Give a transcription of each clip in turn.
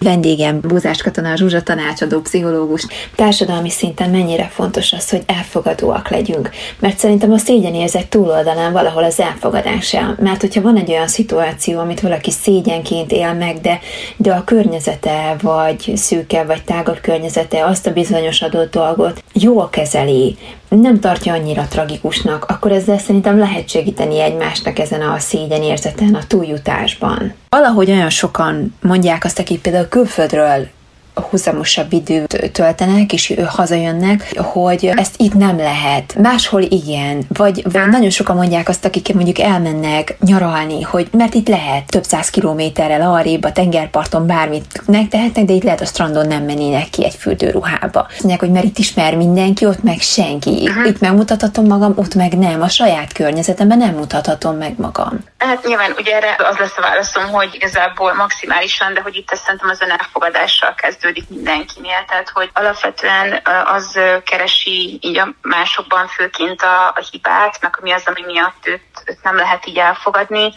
Vendégem Búzás Katona Zsuzsa, tanácsadó pszichológus. Társadalmi szinten mennyire fontos az, hogy elfogadóak legyünk, mert szerintem a szégyenérzet túloldalán valahol az elfogadás el. Mert hogyha van egy olyan szituáció, amit valaki szégyenként él meg, de a környezete, vagy szűke, vagy tágabb környezete azt a bizonyos adott dolgot jól kezeli, nem tartja annyira tragikusnak, akkor ezzel szerintem lehet segíteni egymásnak ezen a szégyenérzeten, a túljutásban. Valahogy olyan sokan mondják azt, akik például külföldről húzamosabb időt töltenek, és hazajönnek, hogy ezt itt nem lehet. Máshol igen. Vagy nagyon sokan mondják azt, akik mondjuk elmennek nyaralni, hogy mert itt lehet több 100 kilométerrel arrébb a tengerparton bármit megtehetnek, de itt lehet a strandon nem mennének ki egy fürdőruhába. Mondják, hogy mert itt ismer mindenki, ott meg senki. Itt megmutathatom magam, ott meg nem. A saját környezetemben nem mutathatom meg magam. Hát nyilván ugye erre az lesz a válaszom, hogy igazából maximálisan, de hogy itt ezt szerintem az önelfogadással kezdődik mindenkinél. Tehát, hogy alapvetően az keresi így a másokban főként a hibát, meg mi az, ami miatt őt nem lehet így elfogadni,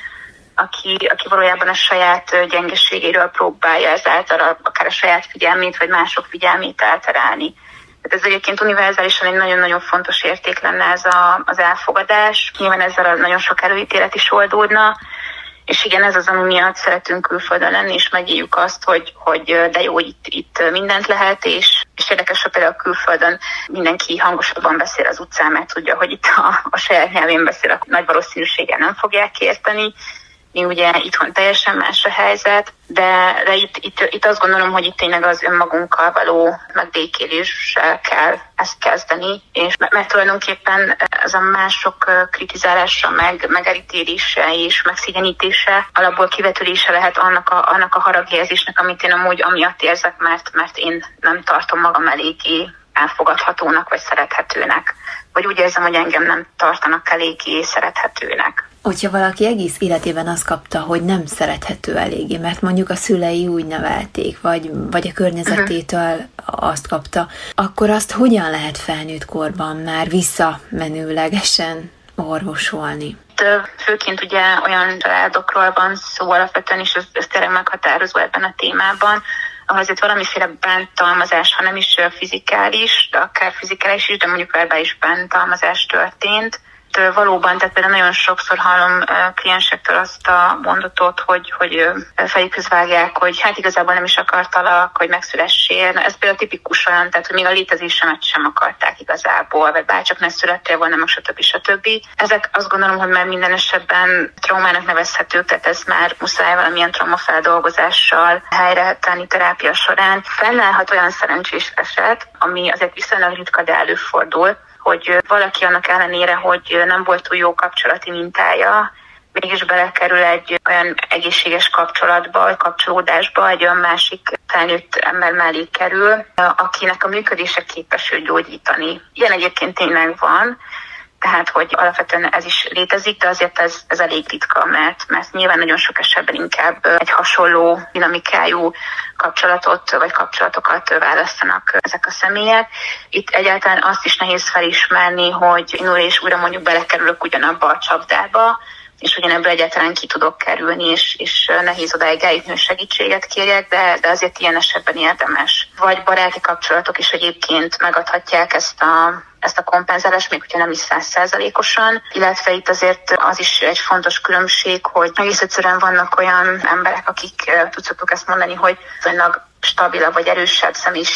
aki valójában a saját gyengeségéről próbálja ezáltal akár a saját figyelmét, vagy mások figyelmét elterelni. Tehát ez egyébként univerzálisan egy nagyon-nagyon fontos érték lenne ez az elfogadás. Nyilván ezzel nagyon sok előítélet is oldódna, és igen, ez az, ami miatt szeretünk külföldön lenni, és megéljük azt, hogy de jó, itt mindent lehet, és érdekes, hogy például külföldön mindenki hangosabban beszél az utcán, mert tudja, hogy itt a saját nyelvén beszél, akkor nagy valószínűséggel nem fogják érteni. Mi ugye itthon teljesen más a helyzet, de itt azt gondolom, hogy itt tényleg az önmagunkkal való megbékéléssel kell ezt kezdeni, és mert tulajdonképpen ez a mások kritizálása, meg elítélése és megszégyenítése alapból kivetülése lehet annak a haragjérzésnek, amit én amúgy amiatt érzek, mert én nem tartom magam eléggé elfogadhatónak vagy szerethetőnek. Vagy úgy érzem, hogy engem nem tartanak eléggé szerethetőnek. Hogyha valaki egész életében azt kapta, hogy nem szerethető eléggé, mert mondjuk a szülei úgy nevelték, vagy a környezetétől azt kapta, akkor azt hogyan lehet felnőtt korban már visszamenőlegesen orvosolni? Főként ugye olyan családokról van szó alapvetően, és ez tényleg meghatározó ebben a témában, ahol azért valamiféle bántalmazás, ha nem is fizikális, de akár fizikális is, de mondjuk verbális bántalmazás történt. Valóban, tehát például nagyon sokszor hallom kliensektől azt a mondatot, hogy fejükhöz vágják, hogy hát igazából nem is akartalak, hogy megszülessél. Ez például tipikus olyan, tehát hogy még a létezésemet sem akarták igazából, vagy bárcsak ne születtél volna, meg stb. Ezek azt gondolom, hogy már minden esetben traumának nevezhetők, tehát ez már muszáj valamilyen traumafeldolgozással helyre tenni terápia során. Fennállhat olyan szerencsés eset, ami azért viszonylag ritka, de előfordul, hogy valaki annak ellenére, hogy nem volt túl jó kapcsolati mintája, mégis belekerül egy olyan egészséges kapcsolatba, vagy kapcsolódásba, egy olyan másik felnőtt ember mellé kerül, akinek a működése képes őt gyógyítani. Ilyen egyébként tényleg van, tehát hogy alapvetően ez is létezik, de azért ez elég ritka, mert nyilván nagyon sok esetben inkább egy hasonló dinamikájú kapcsolatot vagy kapcsolatokat választanak ezek a személyek. Itt egyáltalán azt is nehéz felismerni, hogy én újra és újra mondjuk belekerülök ugyanabba a csapdába, és ugyanebből egyáltalán ki tudok kerülni, és nehéz odáig eljutni, hogy segítséget kérjek, de azért ilyen esetben érdemes. Vagy baráti kapcsolatok is egyébként megadhatják ezt a kompenzálást, még hogyha nem is 100%-osan, illetve itt azért az is egy fontos különbség, hogy egész egyszerűen vannak olyan emberek, akik tudszottuk ezt mondani, hogy viszonylag stabilabb vagy erősebb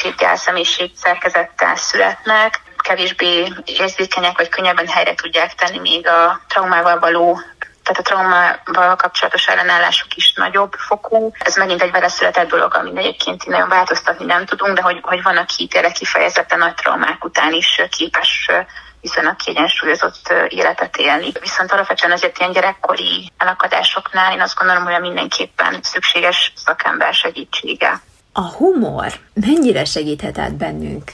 személyiségszerkezettel születnek, kevésbé érzékenyek vagy könnyebben helyre tudják tenni még a traumával való, tehát a traumával kapcsolatos ellenállásuk is nagyobb fokú. Ez megint egy veleszületett dolog, amit egyébként nagyon változtatni nem tudunk, de hogy van, aki tényleg kifejezetten nagy traumák után is képes viszonylag kiegyensúlyozott életet élni. Viszont alapvetően azért ilyen gyerekkori elakadásoknál én azt gondolom, hogy mindenképpen szükséges szakember segítsége. A humor mennyire segíthet át bennünk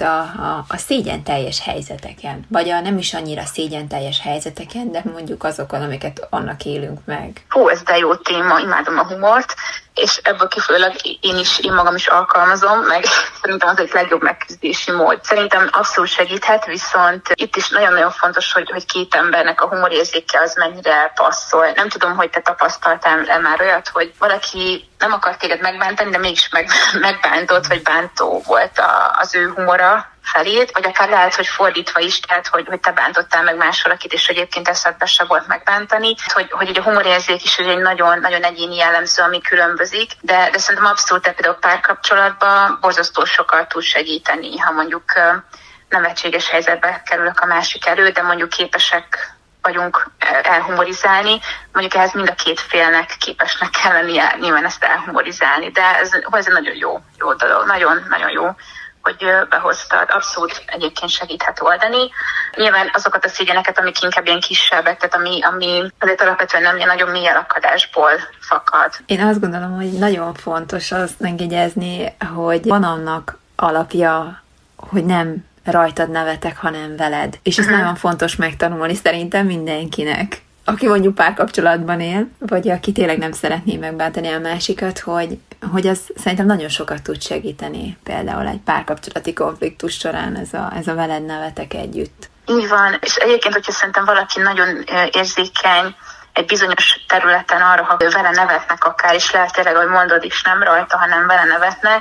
a szégyenteljes helyzeteken? Vagy a nem is annyira szégyenteljes helyzeteken, de mondjuk azokon, amiket annak élünk meg? Ez de jó téma, imádom a humort, és ebből kifolyólag én magam is alkalmazom, meg szerintem az egy legjobb megküzdési mód. Szerintem abszolút segíthet, viszont itt is nagyon-nagyon fontos, hogy két embernek a humorérzéke az mennyire passzol. Nem tudom, hogy te tapasztaltál már olyat, hogy valaki nem akar téged megbántani, de mégis megbántott vagy bántó volt az ő humora felét, vagy akár lehet, hogy fordítva is, tehát hogy te bántottál meg más valakit, és egyébként eszedbe se volt megbántani. Hogy a humorérzék is egy nagyon, nagyon egyéni jellemző, ami különbözik, de szerintem abszolút például párkapcsolatban borzasztó sokat tud segíteni, ha mondjuk nevetséges helyzetbe kerülök a másik elő, de mondjuk képesek vagyunk elhumorizálni, mondjuk ehhez mind a két félnek képesnek kell lennie nyilván ezt elhumorizálni, de ez egy nagyon jó dolog, nagyon jó, hogy behoztad, abszolút egyébként segíthet oldani. Nyilván azokat a szégyeneket, amik inkább ilyen kisebbek, tehát ami azért alapvetően nem ilyen nagyon mély elakadásból fakad. Én azt gondolom, hogy nagyon fontos azt megjegyezni, hogy van annak alapja, hogy nem rajtad nevetek, hanem veled. És ez nagyon fontos megtanulni szerintem mindenkinek, aki mondjuk párkapcsolatban él, vagy aki tényleg nem szeretné megbántani a másikat, hogy az szerintem nagyon sokat tud segíteni. Például egy párkapcsolati konfliktus során ez a veled nevetek együtt. Így van, és egyébként, hogyha szerintem valaki nagyon érzékeny egy bizonyos területen arra, ha vele nevetnek akár, és lehet tényleg, hogy mondod is, nem rajta, hanem vele nevetnek,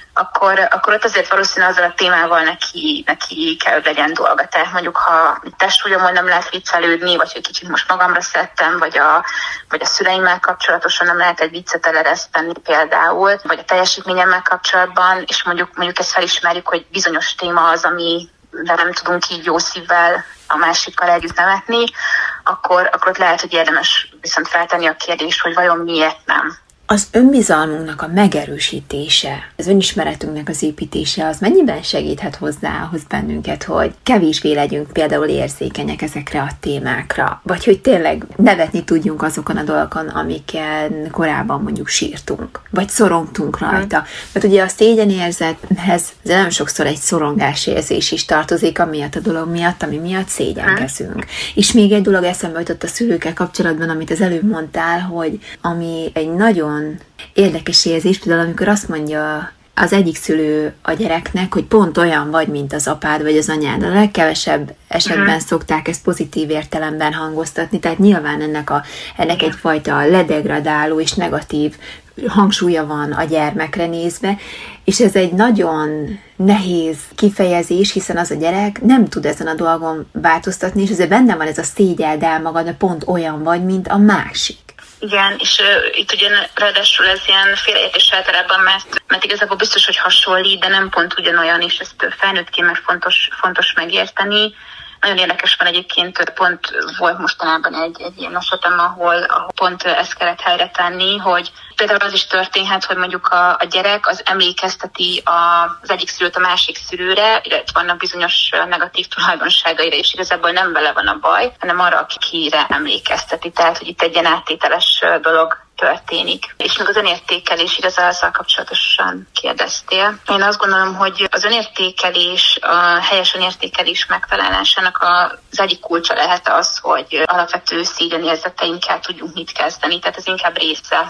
akkor ott azért valószínűleg azzal a témával neki kell, hogy legyen dolga. Tehát mondjuk, ha testhúgyomon nem lehet viccelődni, vagy hogy kicsit most magamra szedtem, vagy a szüleimmel kapcsolatosan nem lehet egy viccet elereszteni például, vagy a teljesítményemmel kapcsolatban, és mondjuk ezt felismerjük, hogy bizonyos téma az, ami nem tudunk így jó szívvel a másikkal együtt nevetni, akkor ott lehet, hogy érdemes viszont feltenni a kérdést, hogy vajon miért nem. Az önbizalmunknak a megerősítése, az önismeretünknek az építése, az mennyiben segíthet hozzához bennünket, hogy kevésbé legyünk például érzékenyek ezekre a témákra, vagy hogy tényleg nevetni tudjunk azokon a dolgokon, amiken korábban mondjuk sírtunk, vagy szorongtunk rajta. Mert ugye a szégyenérzethez nagyon sokszor egy szorongásérzés is tartozik, amiatt a dolog miatt, ami miatt szégyenkezünk. És még egy dolog eszembe jutott a szülőkkel kapcsolatban, amit az előbb mondtál, hogy ami egy nagyon érdekes érzés, például amikor azt mondja az egyik szülő a gyereknek, hogy pont olyan vagy, mint az apád vagy az anyád. A legkevesebb esetben szokták ezt pozitív értelemben hangoztatni, tehát nyilván ennek egyfajta ledegradáló és negatív hangsúlya van a gyermekre nézve, és ez egy nagyon nehéz kifejezés, hiszen az a gyerek nem tud ezen a dolgon változtatni, és azért benne van ez a szégyeld el magad, de pont olyan vagy, mint a másik. Igen, és itt ugye ráadásul ez ilyen félreértés általában, mert igazából biztos, hogy hasonlít, de nem pont ugyanolyan, és ezt felnőttként meg fontos megérteni. Nagyon érdekes van egyébként, pont volt mostanában egy ilyen esetem, ahol pont ezt kellett helyre tenni, hogy például az is történhet, hogy mondjuk a gyerek az emlékezteti az egyik szülőt a másik szülőre, illetve vannak bizonyos negatív tulajdonságaira, és igazából nem vele van a baj, hanem arra, akire emlékezteti. Tehát, hogy itt egy ilyen áttételes dolog történik. És még az önértékelés, igazán azzal kapcsolatosan kérdeztél. Én azt gondolom, hogy az önértékelés, a helyes önértékelés megtalálásának az egyik kulcsa lehet az, hogy alapvető szégyenérzeteinkkel tudjunk mit kezdeni. Tehát ez inkább része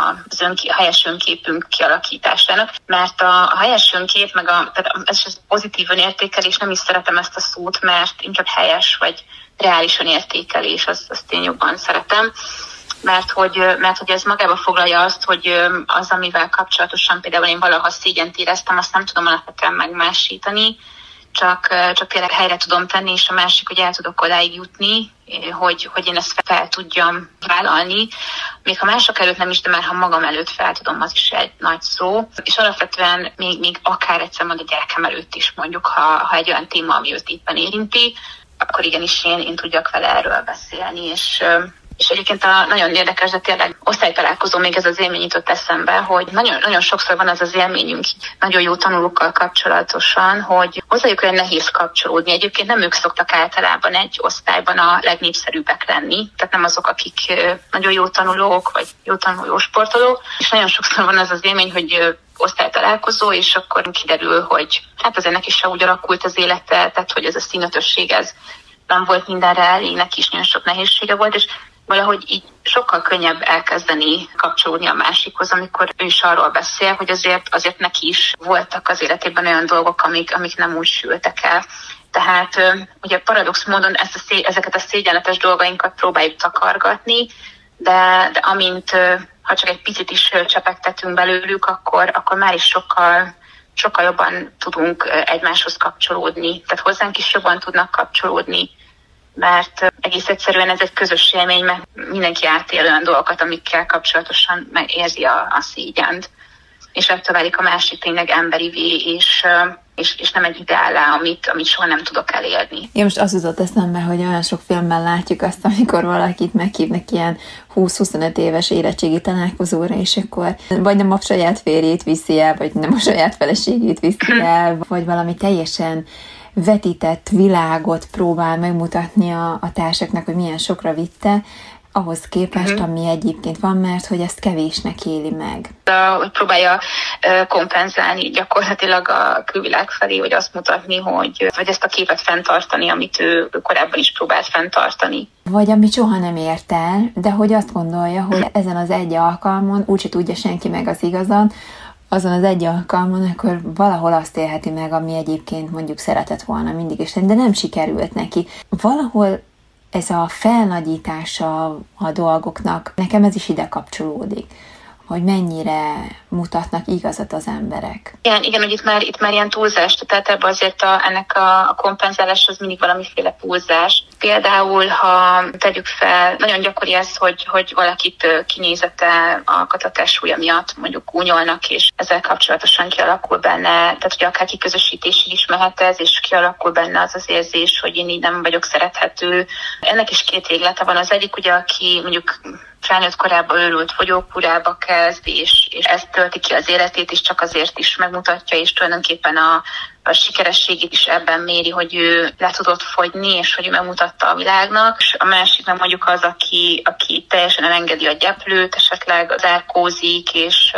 a helyes önképünk kialakításának, mert a helyes önkép, meg ez pozitív önértékelés, nem is szeretem ezt a szót, mert inkább helyes vagy reális önértékelés, azt én jobban szeretem. Mert hogy ez magába foglalja azt, hogy az, amivel kapcsolatosan például én valaha szégyent éreztem, azt nem tudom alapvetően megmásítani, csak tényleg helyre tudom tenni, és a másik, hogy el tudok odáig jutni, hogy én ezt fel tudjam vállalni. Még ha mások előtt nem is, de már ha magam előtt fel tudom, az is egy nagy szó. És alapvetően még akár egyszer majd a gyerekem előtt is mondjuk, ha egy olyan téma, ami őt éppen érinti, akkor igenis én tudjak vele erről beszélni, és egyébként nagyon érdekes, de tényleg osztálytalálkozó még ez az élmény jutott eszembe, hogy nagyon, nagyon sokszor van az élményünk nagyon jó tanulókkal kapcsolatosan, hogy hozzájuk olyan nehéz kapcsolódni. Egyébként nem ők szoktak általában egy osztályban a legnépszerűbbek lenni, tehát nem azok, akik nagyon jó tanulók, vagy jó sportolók, és nagyon sokszor van az élmény, hogy osztálytalálkozó, és akkor kiderül, hogy hát azért neki se úgy alakult az élete, tehát hogy ez a színötösség, ez nem volt mindenre elég, neki is nagyon sok nehézsége volt, és valahogy így sokkal könnyebb elkezdeni kapcsolódni a másikhoz, amikor ő is arról beszél, hogy azért neki is voltak az életében olyan dolgok, amik nem úgy sültek el. Tehát ugye paradox módon ezeket a szégyenletes dolgainkat próbáljuk takargatni, de amint, ha csak egy picit is csepegtetünk belőlük, akkor már is sokkal jobban tudunk egymáshoz kapcsolódni, tehát hozzánk is jobban tudnak kapcsolódni, mert egész egyszerűen ez egy közös élmény, mert mindenki átél olyan dolgokat, amikkel kapcsolatosan megérzi a szégyent, és ettől válik a másik tényleg emberivé, és nem egy ideálá, amit soha nem tudok elérni. Én most az jutott eszembe, hogy olyan sok filmben látjuk azt, amikor valakit meghívnak ilyen 20-25 éves érettségi találkozóra, és akkor vagy nem a saját férjét viszi el, vagy nem a saját feleségét viszi el, vagy valami teljesen vetített világot próbál megmutatni a társaknak, hogy milyen sokra vitte, ahhoz képest, ami egyébként van, mert hogy ezt kevésnek éli meg. Hogy próbálja kompenzálni gyakorlatilag a külvilág felé, hogy azt mutatni, hogy ezt a képet fenntartani, amit ő korábban is próbált fenntartani. Vagy amit soha nem ért el, de hogy azt gondolja, hogy ezen az egy alkalmon úgyse tudja senki meg az igazat, azon az egy alkalmon, akkor valahol azt élheti meg, ami egyébként mondjuk szeretett volna mindig is, de nem sikerült neki. Valahol ez a felnagyítása a dolgoknak, nekem ez is ide kapcsolódik, hogy mennyire mutatnak igazat az emberek. Igen, hogy itt már ilyen túlzás, tehát ebben azért ennek a kompenzáláshoz mindig valamiféle túlzás. Például, ha tegyük fel, nagyon gyakori ez, hogy valakit kinézete alkottatás súlya miatt mondjuk gúnyolnak, és ezzel kapcsolatosan kialakul benne, tehát hogy akár kiközösítésig is mehet ez, és kialakul benne az érzés, hogy én így nem vagyok szerethető. Ennek is két véglete van. Az egyik ugye, aki mondjuk felnőtt korában őrült fogyókúrába kezd, és ezt tölti ki az életét, és csak azért is megmutatja, és tulajdonképpen a sikerességét is ebben méri, hogy ő le tudott fogyni, és hogy ő megmutatta a világnak. És a másik nem mondjuk az, aki teljesen elengedi a gyeplőt, esetleg zárkózik, és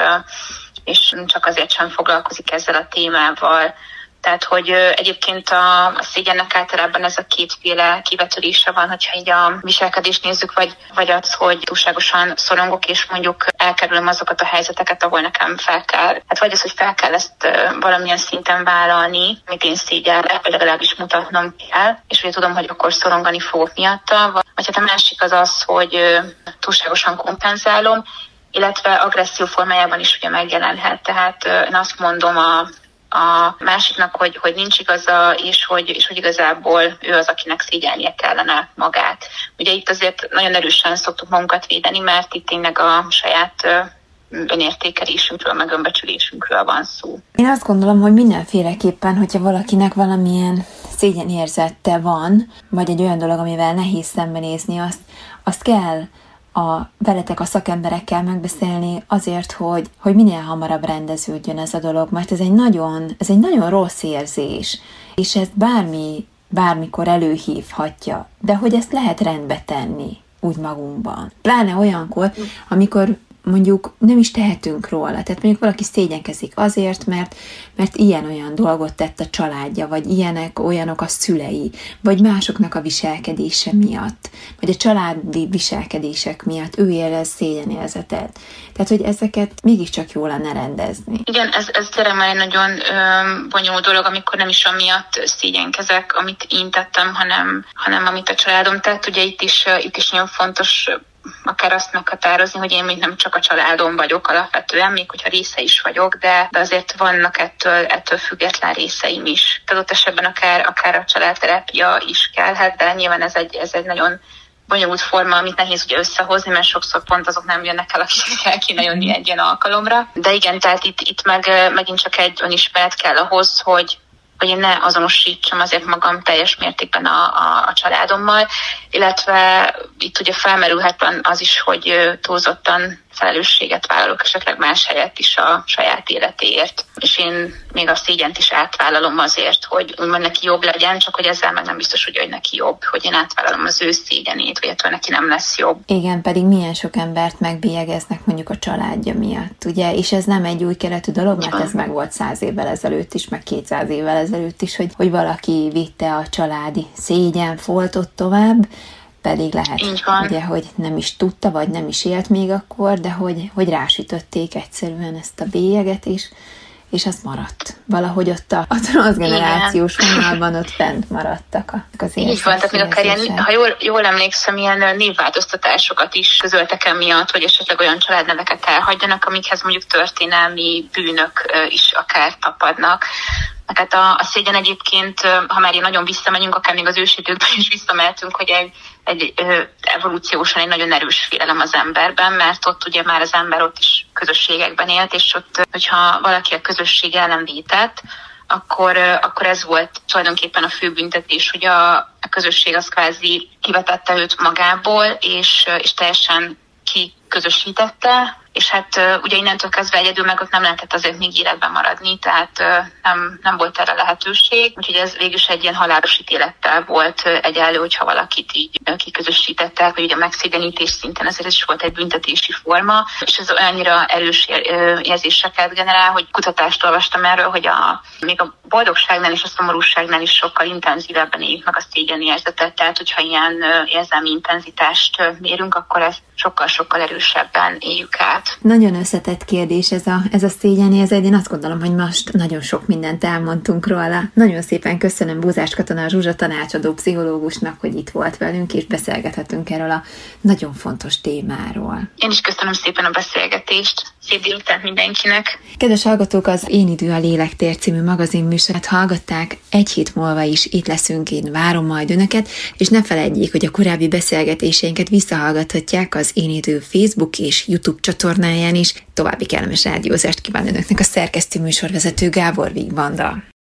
csak azért sem foglalkozik ezzel a témával. Tehát, hogy egyébként a szégyennek általában ez a kétféle kivetölése van, hogyha így a viselkedést nézzük, vagy az, hogy túlságosan szorongok, és mondjuk elkerülöm azokat a helyzeteket, ahol nekem hát vagy az, hogy fel kell ezt valamilyen szinten vállalni, amit én szégyellek, vagy legalábbis mutatnom kell, és ugye tudom, hogy akkor szorongani fogok miatta, vagy hát a másik az, hogy túlságosan kompenzálom, illetve agresszió formájában is ugye megjelenhet. Tehát én azt mondom a másiknak, hogy nincs igaza, és hogy igazából ő az, akinek szégyelnie kellene magát. Ugye itt azért nagyon erősen szoktuk magunkat védeni, mert itt tényleg a saját önértékelésünkről, meg önbecsülésünkről van szó. Én azt gondolom, hogy mindenféleképpen, hogyha valakinek valamilyen szégyenérzete van, vagy egy olyan dolog, amivel nehéz szembenézni, azt kell veletek a szakemberekkel megbeszélni azért, hogy minél hamarabb rendeződjön ez a dolog, mert ez egy nagyon rossz érzés, és ezt bármikor előhívhatja, de hogy ezt lehet rendbe tenni úgy magunkban. Pláne olyankor, amikor mondjuk nem is tehetünk róla. Tehát mondjuk valaki szégyenkezik azért, mert ilyen-olyan dolgot tett a családja, vagy olyanok a szülei, vagy másoknak a viselkedése miatt, vagy a családi viselkedések miatt ő érez szégyenérzetet. Tehát, hogy ezeket mégiscsak jól lenne rendezni. Igen, ez tényleg már egy nagyon bonyolult dolog, amikor nem is amiatt szégyenkezek, amit én tettem, hanem amit a családom tett. Ugye itt is nagyon fontos akár azt meghatározni, hogy én még nem csak a családom vagyok alapvetően, még hogyha része is vagyok, de azért vannak ettől független részeim is. Tehát ott esetben akár a családterápia is kellhet, de nyilván ez egy nagyon bonyolult forma, amit nehéz ugye összehozni, mert sokszor pont azok nem jönnek el, akik el kéne jönni egy ilyen alkalomra. De igen, tehát itt megint csak egy önismeret kell ahhoz, hogy én ne azonosítsam azért magam teljes mértékben a családommal, illetve itt ugye felmerülhet az is, hogy túlzottan felelősséget vállalok esetleg más helyett is a saját életéért. És én még a szégyent is átvállalom azért, hogy úgymond neki jobb legyen, csak hogy ezzel meg nem biztos, hogy neki jobb, hogy én átvállalom az ő szégyenét, vagy ettől neki nem lesz jobb. Igen, pedig milyen sok embert megbélyegeznek mondjuk a családja miatt, ugye? És ez nem egy új keletű dolog, mert ez meg volt 100 évvel ezelőtt is, meg 200 évvel ezelőtt is, hogy valaki vitte a családi szégyenfoltot tovább, pedig lehet, ugye, hogy nem is tudta, vagy nem is élt még akkor, de hogy rásütötték egyszerűen ezt a bélyeget is, és az maradt. Valahogy ott a transzgenerációs vonalban ott bent maradtak az így van, tehát még akár ilyen, ha jól emlékszem, ilyen névváltoztatásokat is közöltek emiatt, hogy esetleg olyan családneveket elhagyjanak, amikhez mondjuk történelmi bűnök is akár tapadnak. Hát a szégyen egyébként, ha már nagyon visszamegyünk, akár még az ősidőkben is visszamehetünk, hogy egy evolúciósan egy nagyon erős félelem az emberben, mert ott ugye már az ember ott is közösségekben élt, és ott, hogyha valaki a közösség ellen vétett, akkor ez volt tulajdonképpen a fő büntetés, hogy a közösség az kvázi kivetette őt magából, és teljesen kiközösítette, és hát ugye innentől kezdve egyedül meg ott nem lehetett azért még életben maradni, tehát nem volt erre lehetőség, úgyhogy ez végülis egy ilyen halálos ítélettel volt egyenlő, hogyha valakit így kiközösítettek, vagy ugye a megszégyenítés szinten, ezért ez is volt egy büntetési forma, és ez annyira erős érzéseket generál, hogy kutatást olvastam erről, hogy még a boldogságnál és a szomorúságnál is sokkal intenzívebben éljük meg a szégyenérzetet, tehát hogyha ilyen érzelmi intenzitást mérünk, akkor ezt sokkal-sokkal erősebben éljük át. Nagyon összetett kérdés ez a szégyenérzet. Én azt gondolom, hogy most nagyon sok mindent elmondtunk róla. Nagyon szépen köszönöm Búzás Katona Zsuzsa tanácsadó pszichológusnak, hogy itt volt velünk, és beszélgethetünk erről a nagyon fontos témáról. Én is köszönöm szépen a beszélgetést. Szép délután mindenkinek! Kedves hallgatók, az Én idő a lélektér című magazinműsorát hallgatták. Egy hét múlva is itt leszünk, én várom majd önöket, és ne feledjék, hogy a korábbi beszélgetéseinket visszahallgathatják az Én idő Facebook és YouTube csatornáján is. További kellemes rádiózást kíván önöknek a szerkesztő műsorvezető Gábor Vigvanda.